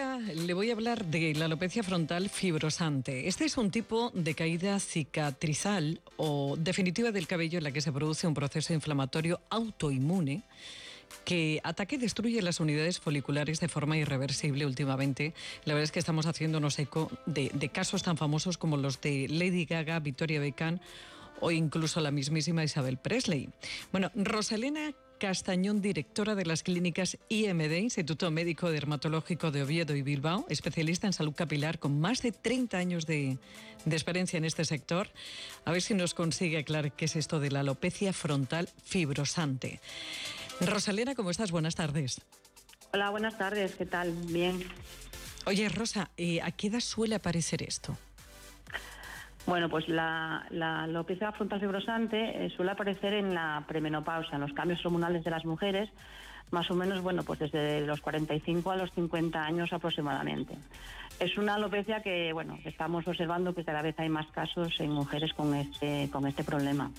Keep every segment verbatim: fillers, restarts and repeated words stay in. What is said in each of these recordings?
día le voy a hablar de la alopecia frontal fibrosante. Este es un tipo de caída cicatrizal o definitiva del cabello en la que se produce un proceso inflamatorio autoinmune que ataca y destruye las unidades foliculares de forma irreversible últimamente. La verdad es que estamos haciéndonos eco de, de casos tan famosos como los de Lady Gaga, Victoria Beckham o incluso la mismísima Isabel Presley. Bueno, Rosalena Castañón, directora de las clínicas I M D, Instituto Médico Dermatológico de Oviedo y Bilbao, especialista en salud capilar con más de treinta años de, de experiencia en este sector. A ver si nos consigue aclarar qué es esto de la alopecia frontal fibrosante. Rosalena, ¿cómo estás? Buenas tardes. Hola, buenas tardes. ¿Qué tal? Bien. Oye, Rosa, ¿a qué edad suele aparecer esto? Bueno, pues la, la alopecia frontal fibrosante eh, suele aparecer en la premenopausia, en los cambios hormonales de las mujeres, más o menos, bueno, pues desde los cuarenta y cinco a los cincuenta años aproximadamente. Es una alopecia que, bueno, estamos observando que cada vez hay más casos en mujeres con este, con este problema.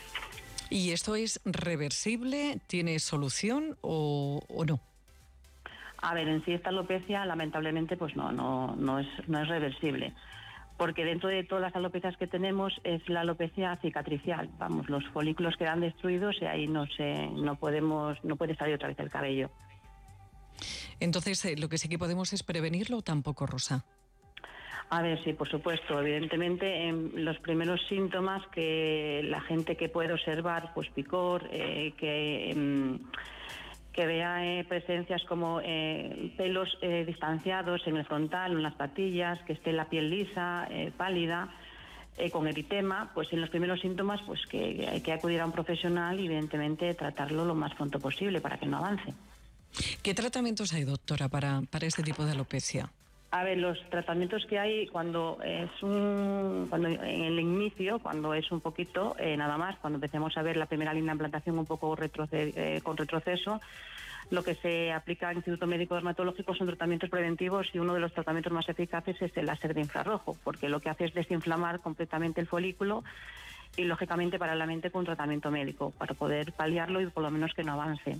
¿Y esto es reversible? ¿Tiene solución o, o no? A ver, en sí esta alopecia, lamentablemente, pues no, no, no es, no es reversible. Porque dentro de todas las alopecias que tenemos es la alopecia cicatricial. Vamos, los folículos quedan destruidos y ahí no se, no podemos, no puede salir otra vez el cabello. Entonces, eh, lo que sí que podemos es prevenirlo, ¿o tampoco, Rosa? A ver, sí, por supuesto. Evidentemente, en los primeros síntomas que la gente que puede observar, pues picor, eh, que... Eh, que vea eh, presencias como eh, pelos eh, distanciados en el frontal, en las patillas, que esté la piel lisa, eh, pálida, eh, con eritema, pues en los primeros síntomas pues que hay que acudir a un profesional y evidentemente tratarlo lo más pronto posible para que no avance. ¿Qué tratamientos hay, doctora, para, para este tipo de alopecia? A ver, los tratamientos que hay cuando es un, cuando en el inicio, cuando es un poquito, eh, nada más, cuando empecemos a ver la primera línea de implantación un poco retroce- eh, con retroceso, lo que se aplica en Instituto Médico Dermatológico son tratamientos preventivos y uno de los tratamientos más eficaces es el láser de infrarrojo, porque lo que hace es desinflamar completamente el folículo y, lógicamente, paralelamente con un tratamiento médico para poder paliarlo y por lo menos que no avance.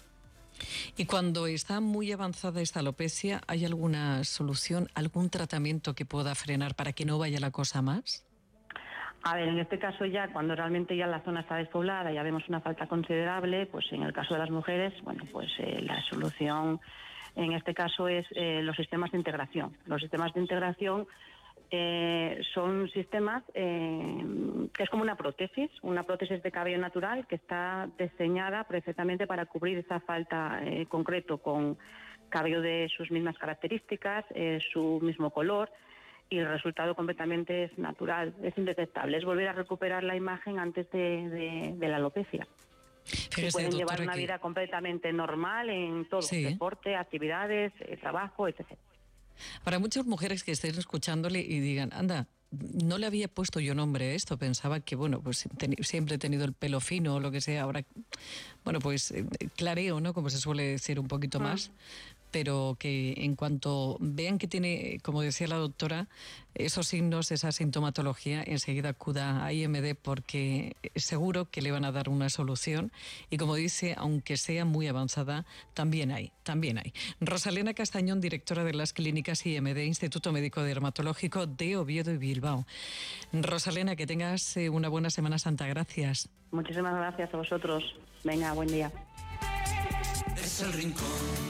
Y cuando está muy avanzada esta alopecia, ¿hay alguna solución, algún tratamiento que pueda frenar para que no vaya la cosa más? A ver, en este caso ya, cuando realmente ya la zona está despoblada, ya vemos una falta considerable, pues en el caso de las mujeres, bueno, pues eh, la solución en este caso es eh, los sistemas de integración. Los sistemas de integración Eh, son sistemas eh, que es como una prótesis, una prótesis de cabello natural que está diseñada perfectamente para cubrir esa falta eh, concreto con cabello de sus mismas características, eh, su mismo color, y el resultado completamente es natural, es indetectable, es volver a recuperar la imagen antes de, de, de la alopecia. Fíjese, y pueden doctora, llevar una que... vida completamente normal en todo, sí. deporte, actividades, eh, trabajo, etcétera. Para muchas mujeres que estén escuchándole y digan, anda, no le había puesto yo nombre a esto, pensaba que, bueno, pues ten, siempre he tenido el pelo fino o lo que sea, ahora, bueno, pues eh, clareo, ¿no? Como se suele decir un poquito mm. más, pero que en cuanto vean que tiene, como decía la doctora, esos signos, esa sintomatología, enseguida acuda a I M D porque seguro que le van a dar una solución y, como dice, aunque sea muy avanzada, también hay, también hay. Rosalena Castañón, directora de las clínicas I M D, Instituto Médico Dermatológico de Oviedo y Bilbao. Rosalena, que tengas una buena Semana Santa. Gracias. Muchísimas gracias a vosotros. Venga, buen día. Es el rincón